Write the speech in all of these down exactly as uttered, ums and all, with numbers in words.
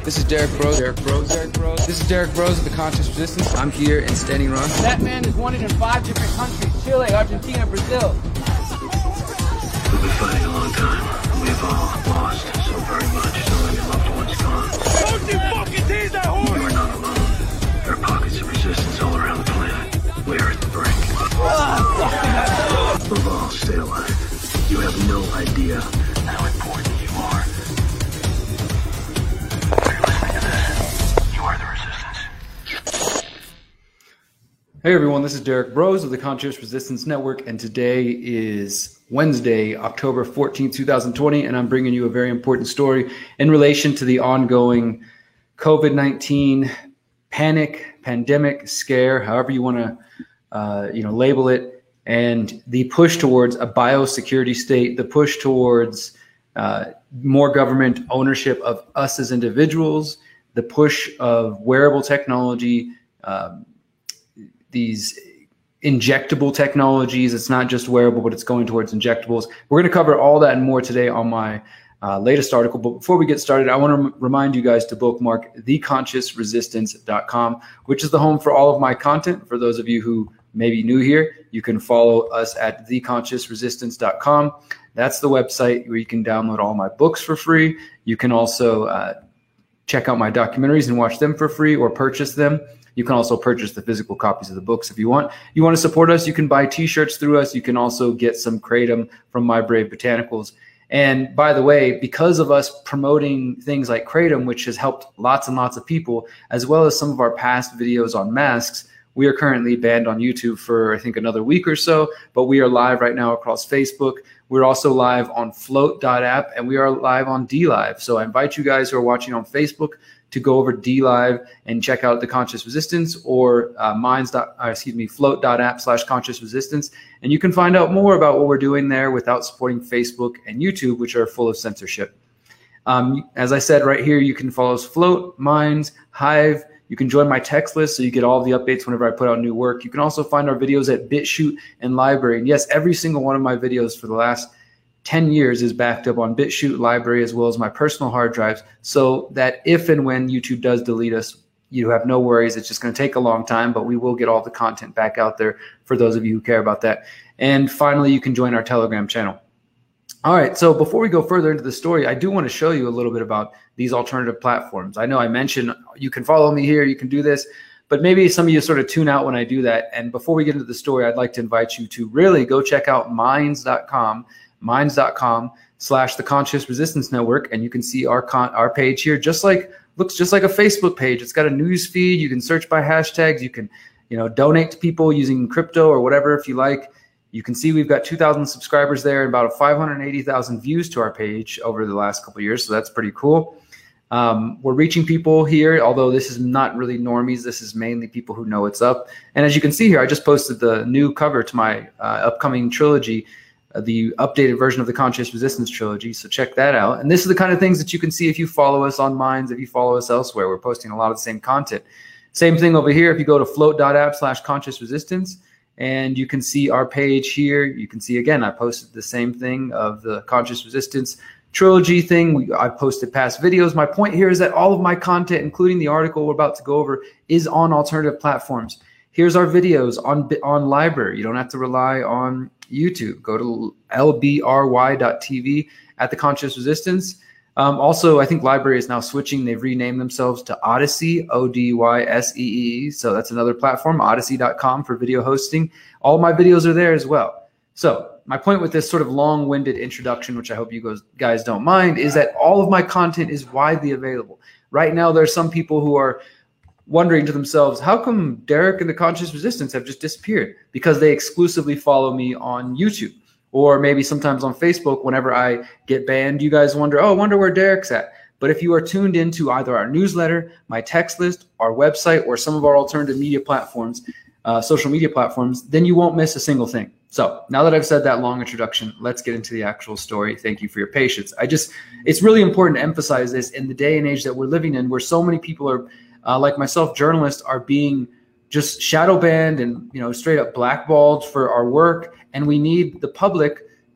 This is Derek Bros. Derek Bros. Derek Bros. This is Derek Bros of the Conscious Resistance. I'm here in Standing Rock. That man is wanted in five different countries: Chile, Argentina, Brazil. We've been fighting a long time. We've all lost so very much. So many loved ones gone. Don't you fucking tease that horse! We're not alone. There are pockets of resistance all around the planet. We are at the brink. Laval, stay alive. You have no idea how important you are. If you're listening to this, you are the resistance. Hey everyone, this is Derek Bros of the Conscious Resistance Network, and today is Wednesday, October fourteenth, two thousand twenty, and I'm bringing you a very important story in relation to the ongoing COVID nineteen panic, pandemic, scare, however you want to uh, you know, label it, and the push towards a biosecurity state, the push towards uh, more government ownership of us as individuals, the push of wearable technology, um, these injectable technologies. It's not just wearable, but it's going towards injectables. We're going to cover all that and more today on my uh, latest article. But before we get started, I want to m- remind you guys to bookmark the conscious resistance dot com, which is the home for all of my content. For those of you who may be new here, you can follow us at the conscious resistance dot com. That's the website where you can download all my books for free. You can also uh, check out my documentaries and watch them for free or purchase them. You can also purchase the physical copies of the books if you want. You want to support us, you can buy t-shirts through us. You can also get some Kratom from My Brave Botanicals. And by the way, because of us promoting things like Kratom, which has helped lots and lots of people, as well as some of our past videos on masks, we are currently banned on YouTube for, I think, another week or so, but we are live right now across Facebook. We're also live on float dot app, and we are live on DLive. So I invite you guys who are watching on Facebook to go over DLive and check out the Conscious Resistance, or uh, minds. Uh, excuse me, float dot app slash Conscious Resistance, and you can find out more about what we're doing there without supporting Facebook and YouTube, which are full of censorship. Um, as I said right here, you can follow us Float, Minds, Hive. You can join my text list so you get all of the updates whenever I put out new work. You can also find our videos at BitChute and LBRY. And yes, every single one of my videos for the last ten years is backed up on BitChute, LBRY, as well as my personal hard drives, so that if and when YouTube does delete us, you have no worries. It's just going to take a long time, but we will get all the content back out there for those of you who care about that. And finally, you can join our Telegram channel. All right, so before we go further into the story, I do want to show you a little bit about these alternative platforms. I know I mentioned you can follow me here, you can do this, but maybe some of you sort of tune out when I do that. And before we get into the story, I'd like to invite you to really go check out minds dot com, minds dot com slash the Conscious Resistance Network, and you can see our con- our page here, just like looks just like a Facebook page. It's got a news feed. You can search by hashtags. You can, you know, donate to people using crypto or whatever if you like. You can see we've got two thousand subscribers there and about five hundred eighty thousand views to our page over the last couple of years, so that's pretty cool. Um, we're reaching people here, although this is not really normies. This is mainly people who know what's up. And as you can see here, I just posted the new cover to my uh, upcoming trilogy, uh, the updated version of the Conscious Resistance trilogy, so check that out. And this is the kind of things that you can see if you follow us on Minds, if you follow us elsewhere. We're posting a lot of the same content. Same thing over here if you go to float dot app slash Conscious Resistance. And you can see our page here. You can see, again, I posted the same thing of the Conscious Resistance trilogy thing. We, I posted past videos. My point here is that all of my content, including the article we're about to go over, is on alternative platforms. Here's our videos on, on LBRY. You don't have to rely on YouTube. Go to L B R Y dot T V at the Conscious Resistance. Um, also, I think LBRY is now switching. They've renamed themselves to Odysee, O D Y S E E. So that's another platform, odysee dot com for video hosting. All my videos are there as well. So my point with this sort of long-winded introduction, which I hope you guys don't mind, is that all of my content is widely available. Right now, there are some people who are wondering to themselves, how come Derek and the Conscious Resistance have just disappeared? Because they exclusively follow me on YouTube. Or maybe sometimes on Facebook, whenever I get banned, you guys wonder, oh, I wonder where Derek's at. But if you are tuned into either our newsletter, my text list, our website, or some of our alternative media platforms, uh, social media platforms, then you won't miss a single thing. So now that I've said that long introduction, let's get into the actual story. Thank you for your patience. I just, it's really important to emphasize this in the day and age that we're living in, where so many people are, uh, like myself, journalists, are being just shadow banned and, you know, straight up blackballed for our work. And we need the public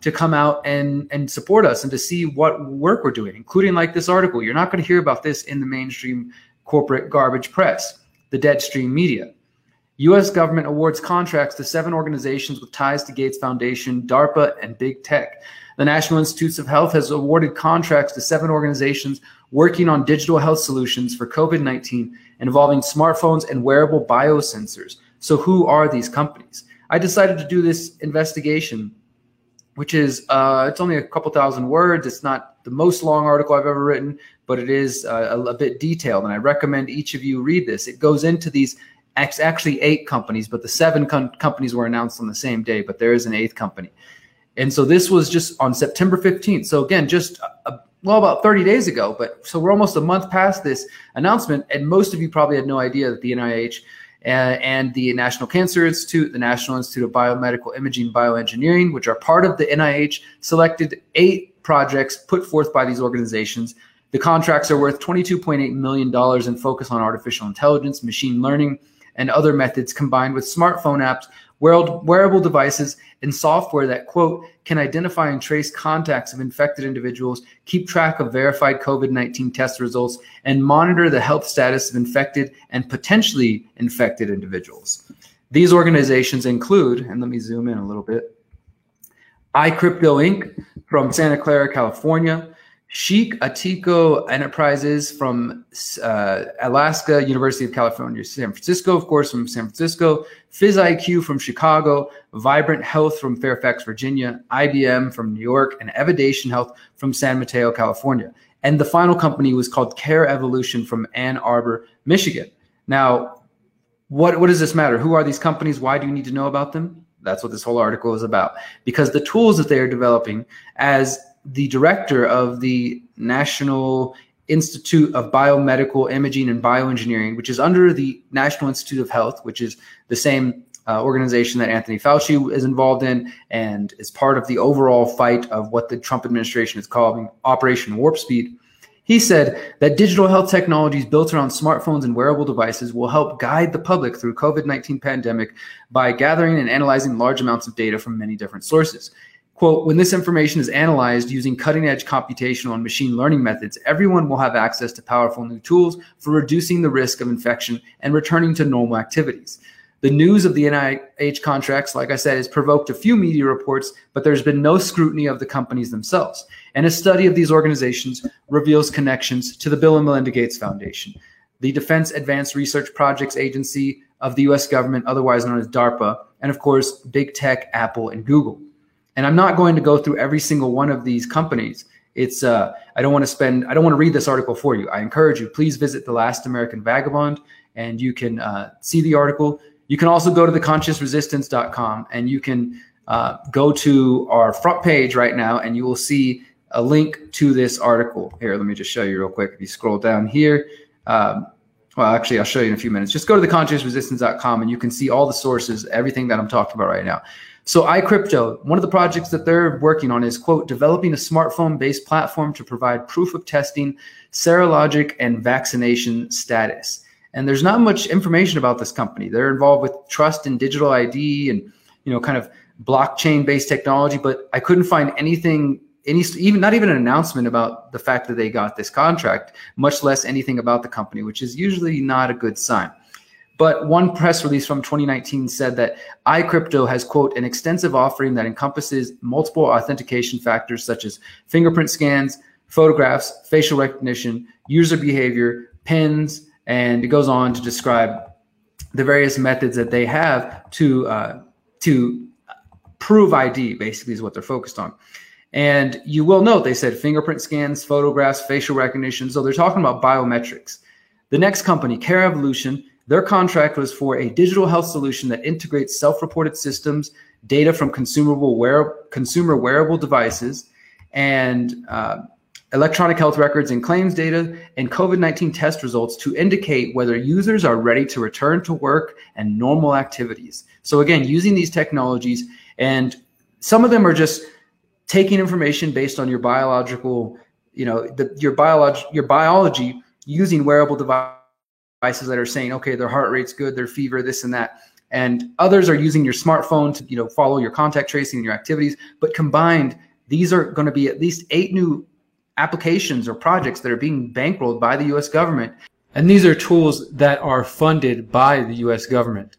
to come out and, and support us and to see what work we're doing, including like this article. You're not going to hear about this in the mainstream corporate garbage press, the deadstream media. U S government awards contracts to seven organizations with ties to Gates Foundation, DARPA, and big tech. The National Institutes of Health has awarded contracts to seven organizations working on digital health solutions for COVID nineteen involving smartphones and wearable biosensors. So who are these companies? I decided to do this investigation, which is, uh, it's only a couple thousand words. It's not the most long article I've ever written, but it is uh, a, a bit detailed. And I recommend each of you read this. It goes into these actually eight companies, but the seven com- companies were announced on the same day, but there is an eighth company. And so this was just on September fifteenth. So again, just a, well, about thirty days ago, but so we're almost a month past this announcement. And most of you probably had no idea that the N I H and, and the National Cancer Institute, the National Institute of Biomedical Imaging and Bioengineering, which are part of the N I H, selected eight projects put forth by these organizations. The contracts are worth twenty-two point eight million dollars and focus on artificial intelligence, machine learning, and other methods combined with smartphone apps, wearable devices, and software that, quote, can identify and trace contacts of infected individuals, keep track of verified COVID nineteen test results, and monitor the health status of infected and potentially infected individuals. These organizations include, and let me zoom in a little bit, iCrypto Incorporated from Santa Clara, California, Chic Atico Enterprises from uh, Alaska, University of California, San Francisco, of course, from San Francisco, PhysIQ from Chicago, Vibrant Health from Fairfax, Virginia, I B M from New York, and Evidation Health from San Mateo, California. And the final company was called Care Evolution from Ann Arbor, Michigan. Now, what, what does this matter? Who are these companies? Why do you need to know about them? That's what this whole article is about. Because the tools that they are developing, as the director of the National Institute of Biomedical Imaging and Bioengineering, which is under the National Institute of Health, which is the same uh, organization that Anthony Fauci is involved in and is part of the overall fight of what the Trump administration is calling Operation Warp Speed. He said that digital health technologies built around smartphones and wearable devices will help guide the public through COVID nineteen pandemic by gathering and analyzing large amounts of data from many different sources. Quote, when this information is analyzed using cutting-edge computational and machine learning methods, everyone will have access to powerful new tools for reducing the risk of infection and returning to normal activities. The news of the N I H contracts, like I said, has provoked a few media reports, but there's been no scrutiny of the companies themselves. And a study of these organizations reveals connections to the Bill and Melinda Gates Foundation, the Defense Advanced Research Projects Agency of the U S government, otherwise known as DARPA, and of course, big tech, Apple, and Google. And I'm not going to go through every single one of these companies. It's uh, I don't want to spend, I don't want to read this article for you. I encourage you, please visit The Last American Vagabond, and you can uh, see the article. You can also go to the conscious resistance dot com, and you can uh, go to our front page right now, and you will see a link to this article. Here, let me just show you real quick. If you scroll down here, um, well, actually, I'll show you in a few minutes. Just go to the conscious resistance dot com, and you can see all the sources, everything that I'm talking about right now. So iCrypto, one of the projects that they're working on is, quote, developing a smartphone-based platform to provide proof of testing, serologic, and vaccination status. And there's not much information about this company. They're involved with trust and digital I D and, you know, kind of blockchain-based technology, but I couldn't find anything, any even not even an announcement about the fact that they got this contract, much less anything about the company, which is usually not a good sign. But one press release from twenty nineteen said that iCrypto has, quote, an extensive offering that encompasses multiple authentication factors such as fingerprint scans, photographs, facial recognition, user behavior, pins, and it goes on to describe the various methods that they have to uh, to prove I D, basically, is what they're focused on. And you will note they said fingerprint scans, photographs, facial recognition. So they're talking about biometrics. The next company, Care Evolution, their contract was for a digital health solution that integrates self-reported systems, data from consumable wear, consumer wearable devices, and uh, electronic health records and claims data, and COVID nineteen test results to indicate whether users are ready to return to work and normal activities. So again, using these technologies, and some of them are just taking information based on your biological, you know, the, your biology, your biology using wearable devices that are saying, okay, their heart rate's good, their fever, this and that. and others are using your smartphone to, you know, follow your contact tracing and your activities. But combined, these are going to be at least eight new applications or projects that are being bankrolled by the U S government. And these are tools that are funded by the U S government.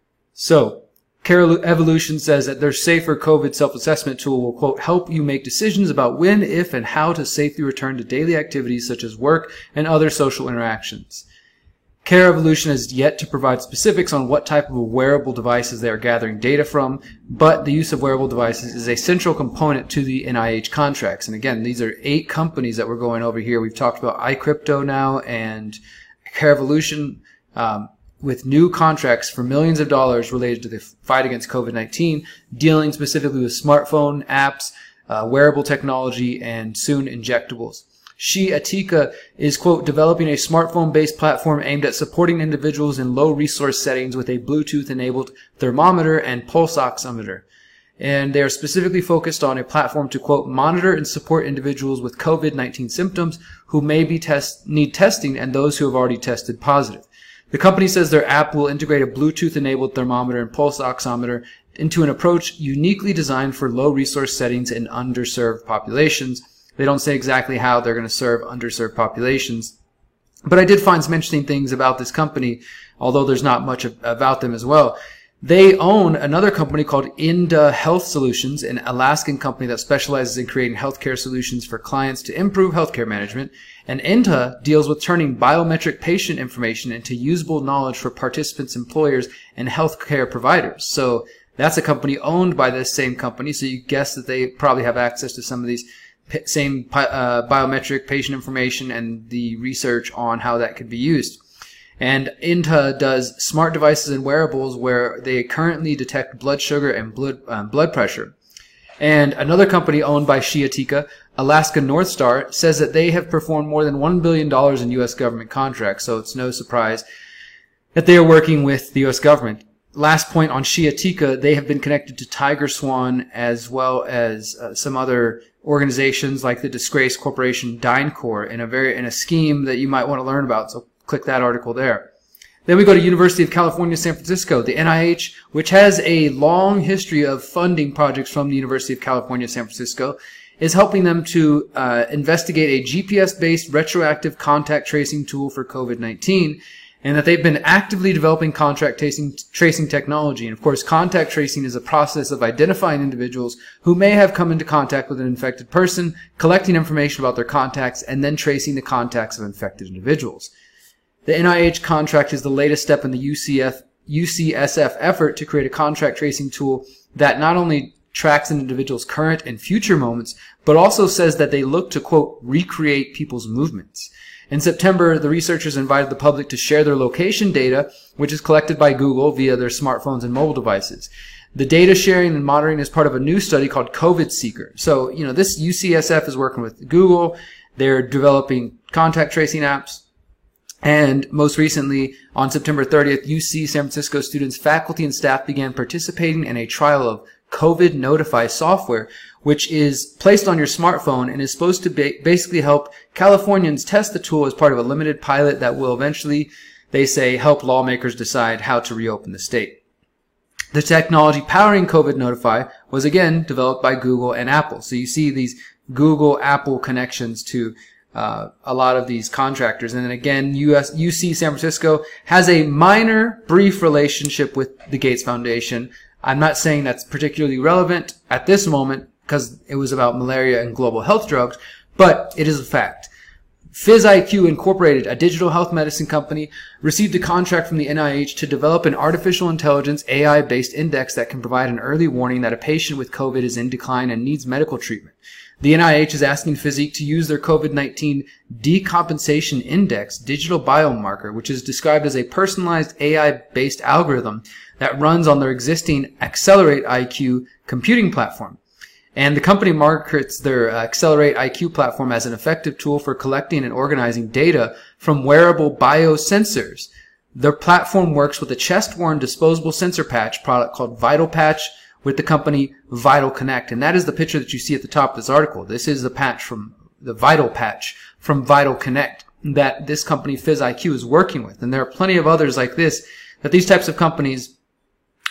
So Care Evolution says that their safer COVID self-assessment tool will, quote, help you make decisions about when, if, and how to safely return to daily activities such as work and other social interactions. Care Evolution has yet to provide specifics on what type of wearable devices they are gathering data from, but the use of wearable devices is a central component to the N I H contracts. And again, these are eight companies that we're going over here. We've talked about iCrypto now and Care Evolution, um, with new contracts for millions of dollars related to the fight against COVID nineteen, dealing specifically with smartphone apps, uh, wearable technology, and soon injectables. Shiatika is, quote, developing a smartphone-based platform aimed at supporting individuals in low-resource settings with a Bluetooth-enabled thermometer and pulse oximeter. And they are specifically focused on a platform to, quote, monitor and support individuals with COVID nineteen symptoms who may be test need testing and those who have already tested positive. The company says their app will integrate a Bluetooth-enabled thermometer and pulse oximeter into an approach uniquely designed for low-resource settings and underserved populations. They don't say exactly how they're going to serve underserved populations. But I did find some interesting things about this company, although there's not much about them as well. They own another company called Inda Health Solutions, an Alaskan company that specializes in creating healthcare solutions for clients to improve healthcare management. And Inda deals with turning biometric patient information into usable knowledge for participants, employers, and healthcare providers. So that's a company owned by this same company. So you guess that they probably have access to some of these same uh, biometric patient information and the research on how that could be used. And Inta does smart devices and wearables where they currently detect blood sugar and blood, um, blood pressure. And another company owned by Shiatika, Alaska North Star, says that they have performed more than one billion dollars in U S government contracts, so it's no surprise that they are working with the U S government. Last point on Shiatika, they have been connected to Tiger Swan as well as uh, some other organizations like the disgraced corporation DynCorp in a very in a scheme that you might want to learn about. So click that article there. Then we go to University of California, San Francisco. The N I H, which has a long history of funding projects from the University of California, San Francisco, is helping them to uh, investigate a G P S-based retroactive contact tracing tool for COVID nineteen, and that they've been actively developing contact tracing, tracing technology. And of course, contact tracing is a process of identifying individuals who may have come into contact with an infected person, collecting information about their contacts, and then tracing the contacts of infected individuals. The N I H contract is the latest step in the U C F, U C S F effort to create a contact tracing tool that not only tracks an individual's current and future moments, but also says that they look to, quote, recreate people's movements. In September, the researchers invited the public to share their location data, which is collected by Google via their smartphones and mobile devices. The data sharing and monitoring is part of a new study called COVID Seeker. So, you know, this U C S F is working with Google. They're developing contact tracing apps. And most recently, on September thirtieth, U C San Francisco students, faculty, and staff began participating in a trial of COVID Notify software, which is placed on your smartphone and is supposed to ba basically help Californians test the tool as part of a limited pilot that will eventually, they say, help lawmakers decide how to reopen the state. The technology powering COVID Notify was again developed by Google and Apple. So you see these Google Apple connections to Uh, a lot of these contractors. And then again, U S, U C San Francisco has a minor, brief relationship with the Gates Foundation. I'm not saying that's particularly relevant at this moment because it was about malaria and global health drugs, but it is a fact. PhysIQ Incorporated, a digital health medicine company, received a contract from the N I H to develop an artificial intelligence A I-based index that can provide an early warning that a patient with COVID is in decline and needs medical treatment. The N I H is asking Physique to use their COVID nineteen decompensation index digital biomarker, which is described as a personalized A I-based algorithm that runs on their existing Accelerate I Q computing platform. And the company markets their Accelerate I Q platform as an effective tool for collecting and organizing data from wearable biosensors. Their platform works with a chest-worn disposable sensor patch product called Vital Patch, with the company Vital Connect. And that is the picture that you see at the top of this article. This is the patch from the Vital Patch from Vital Connect that this company PhysIQ is working with. And there are plenty of others like this that these types of companies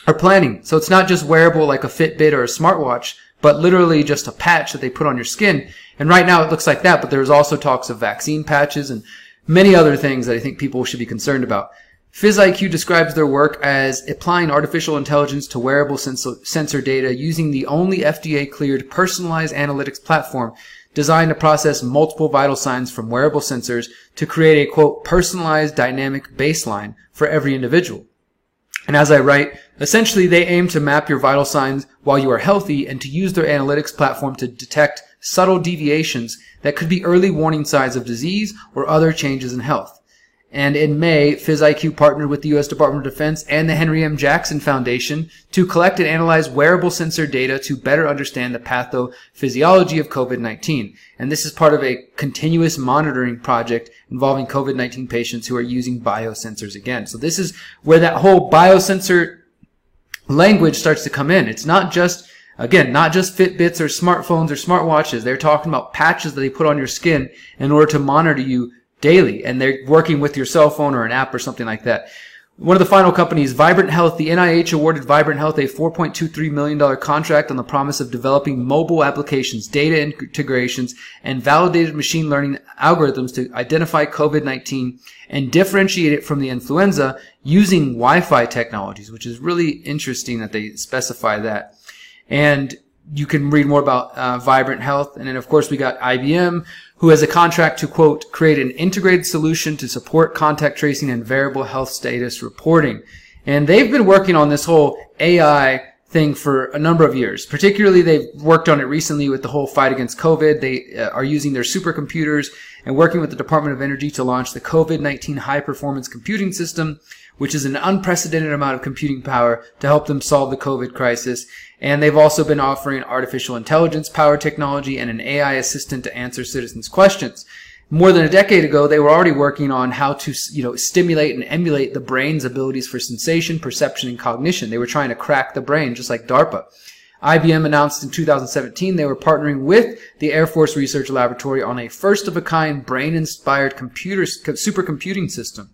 are planning. So it's not just wearable like a Fitbit or a smartwatch, but literally just a patch that they put on your skin. And right now it looks like that, but there's also talks of vaccine patches and many other things that I think people should be concerned about. PhysIQ describes their work as applying artificial intelligence to wearable sensor data using the only F D A-cleared personalized analytics platform designed to process multiple vital signs from wearable sensors to create a, quote, personalized dynamic baseline for every individual. And as I write, essentially they aim to map your vital signs while you are healthy and to use their analytics platform to detect subtle deviations that could be early warning signs of disease or other changes in health. And in May, PhysIQ partnered with the U S Department of Defense and the Henry M. Jackson Foundation to collect and analyze wearable sensor data to better understand the pathophysiology of COVID nineteen. And this is part of a continuous monitoring project involving COVID nineteen patients who are using biosensors again. So this is where that whole biosensor language starts to come in. It's not just, again, not just Fitbits or smartphones or smartwatches. They're talking about patches that they put on your skin in order to monitor you daily, and they're working with your cell phone or an app or something like that. One of the final companies, Vibrant Health, the N I H awarded Vibrant Health a four point two three million dollars contract on the promise of developing mobile applications, data integrations, and validated machine learning algorithms to identify COVID nineteen and differentiate it from the influenza using Wi-Fi technologies, which is really interesting that they specify that. And you can read more about uh, Vibrant Health. And then, of course, we got I B M, who has a contract to, quote, create an integrated solution to support contact tracing and variable health status reporting. And they've been working on this whole A I thing for a number of years. Particularly, they've worked on it recently with the whole fight against COVID. They uh, are using their supercomputers and working with the Department of Energy to launch the COVID nineteen high-performance computing system, which is an unprecedented amount of computing power to help them solve the COVID crisis. And they've also been offering artificial intelligence power technology and an A I assistant to answer citizens' questions. More than a decade ago, they were already working on how to, you know, stimulate and emulate the brain's abilities for sensation, perception, and cognition. They were trying to crack the brain, just like DARPA. I B M announced in two thousand seventeen they were partnering with the Air Force Research Laboratory on a first-of-a-kind brain-inspired computer supercomputing system.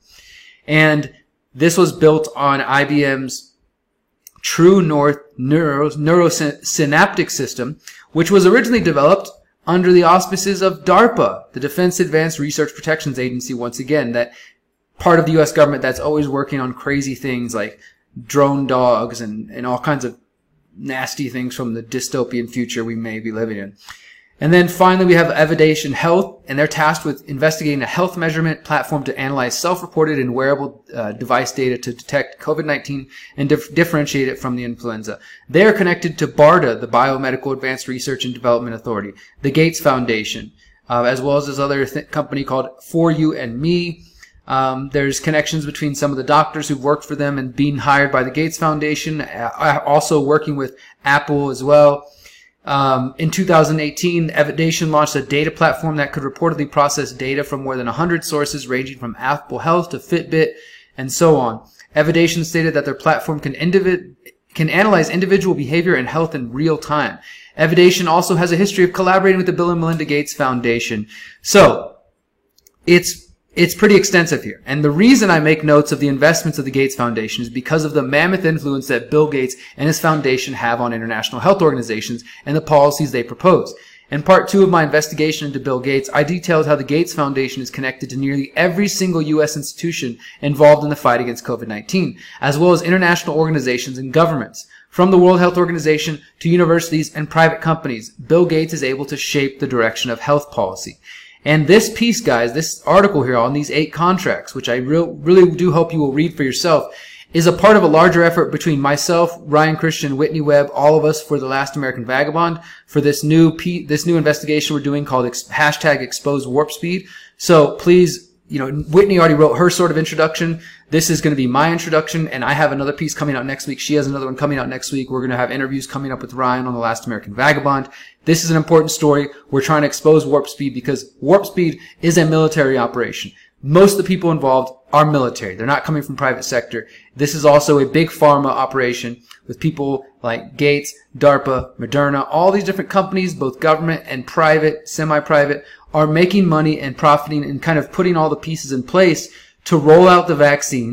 And this was built on I B M's True North Neuro, Neurosynaptic System, which was originally developed under the auspices of DARPA, the Defense Advanced Research Protections Agency, once again, that part of the U S government that's always working on crazy things like drone dogs and, and all kinds of nasty things from the dystopian future we may be living in. And then finally, we have Evidation Health, and they're tasked with investigating a health measurement platform to analyze self-reported and wearable uh, device data to detect COVID nineteen and dif differentiate it from the influenza. They are connected to BARDA, the Biomedical Advanced Research and Development Authority, the Gates Foundation, uh, as well as this other th company called For You and Me. Um, there's connections between some of the doctors who've worked for them and being hired by the Gates Foundation, uh, also working with Apple as well. Um, in two thousand eighteen, Evidation launched a data platform that could reportedly process data from more than one hundred sources ranging from Apple Health to Fitbit and so on. Evidation stated that their platform can, individ can analyze individual behavior and health in real time. Evidation also has a history of collaborating with the Bill and Melinda Gates Foundation. So, it's It's pretty extensive here. And the reason I make notes of the investments of the Gates Foundation is because of the mammoth influence that Bill Gates and his foundation have on international health organizations and the policies they propose. In part two of my investigation into Bill Gates, I detailed how the Gates Foundation is connected to nearly every single U S institution involved in the fight against COVID nineteen, as well as international organizations and governments. From the World Health Organization to universities and private companies, Bill Gates is able to shape the direction of health policy. And this piece, guys, this article here on these eight contracts, which I real, really do hope you will read for yourself, is a part of a larger effort between myself, Ryan Christian, Whitney Webb, all of us for The Last American Vagabond, for this new P this new investigation we're doing called ex hashtag Expose Warp Speed. So please, you know, Whitney already wrote her sort of introduction. This is going to be my introduction, and I have another piece coming out next week. She has another one coming out next week. We're going to have interviews coming up with Ryan on The Last American Vagabond. This is an important story. We're trying to expose Warp Speed because Warp Speed is a military operation. Most of the people involved are military. They're not coming from private sector. This is also a big pharma operation with people like Gates, DARPA, Moderna, all these different companies, both government and private, semi-private, are making money and profiting and kind of putting all the pieces in place to roll out the vaccines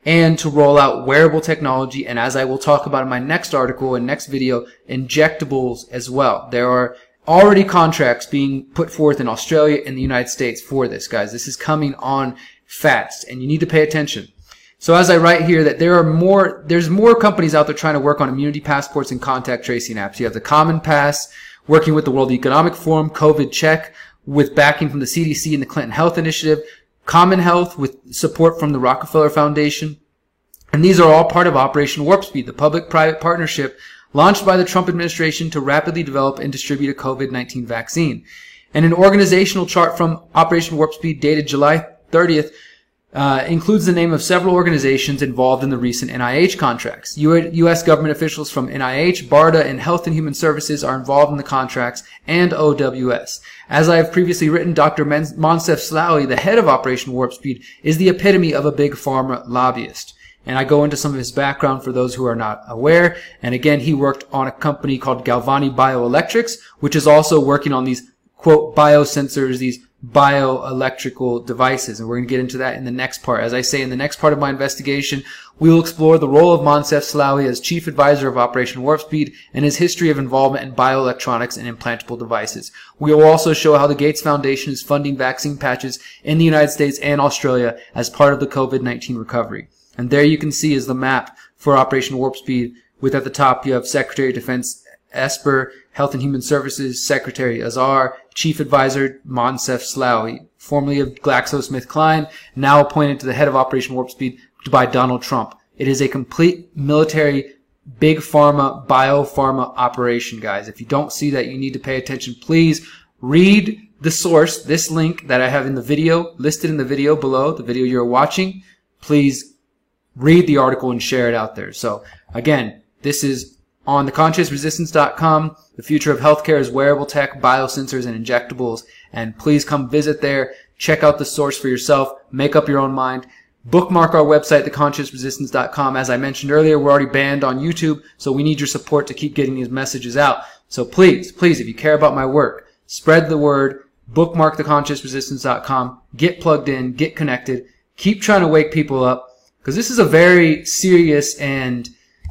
and to roll out wearable technology, and as I will talk about in my next article and next video, injectables as well. There are already contracts being put forth in Australia and the United States for this, guys. This is coming on fast, and you need to pay attention. So as I write here that there are more, there's more companies out there trying to work on immunity passports and contact tracing apps. You have the Common Pass, working with the World Economic Forum, COVID Check, with backing from the C D C and the Clinton Health Initiative, Common Health with support from the Rockefeller Foundation. And these are all part of Operation Warp Speed, the public-private partnership launched by the Trump administration to rapidly develop and distribute a COVID nineteen vaccine. And an organizational chart from Operation Warp Speed dated July thirtieth uh, includes the name of several organizations involved in the recent N I H contracts. U S government officials from N I H, BARDA, and Health and Human Services are involved in the contracts, and O W S. As I have previously written, Doctor Moncef Slaoui, the head of Operation Warp Speed, is the epitome of a big pharma lobbyist. And I go into some of his background for those who are not aware. And again, he worked on a company called Galvani Bioelectrics, which is also working on these, quote, biosensors, these bioelectrical devices. And we're going to get into that in the next part. As I say, in the next part of my investigation, we will explore the role of Moncef Slaoui as chief advisor of Operation Warp Speed and his history of involvement in bioelectronics and implantable devices. We will also show how the Gates Foundation is funding vaccine patches in the United States and Australia as part of the COVID nineteen recovery. And there you can see is the map for Operation Warp Speed, with at the top you have Secretary of Defense Esper, Health and Human Services Secretary Azar, Chief Advisor Moncef Slaoui, formerly of GlaxoSmithKline, now appointed to the head of Operation Warp Speed by Donald Trump. It is a complete military, big pharma, biopharma operation, guys. If you don't see that, you need to pay attention. Please read the source, this link that I have in the video, listed in the video below, the video you're watching. Please read the article and share it out there. So again, this is on the conscious resistance dot com. The future of healthcare is wearable tech, biosensors, and injectables. And please come visit there. Check out the source for yourself. Make up your own mind. Bookmark our website, the conscious resistance dot com. As I mentioned earlier, we're already banned on YouTube, so we need your support to keep getting these messages out. So please, please, if you care about my work, spread the word. Bookmark the conscious resistance dot com. Get plugged in. Get connected. Keep trying to wake people up. Because this is a very serious and,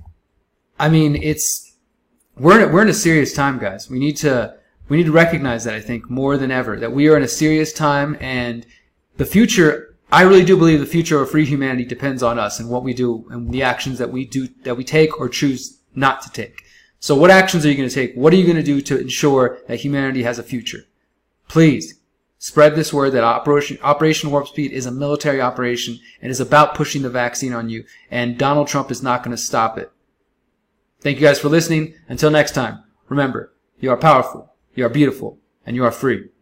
I mean, it's, we're in, a, we're in a serious time, guys. We need to, we need to recognize that, I think, more than ever, that we are in a serious time, and the future, I really do believe the future of free humanity depends on us and what we do and the actions that we do, that we take or choose not to take. So what actions are you going to take? What are you going to do to ensure that humanity has a future? Please. Spread this word that Operation, Operation Warp Speed is a military operation and is about pushing the vaccine on you. And Donald Trump is not going to stop it. Thank you guys for listening. Until next time, remember, you are powerful, you are beautiful, and you are free.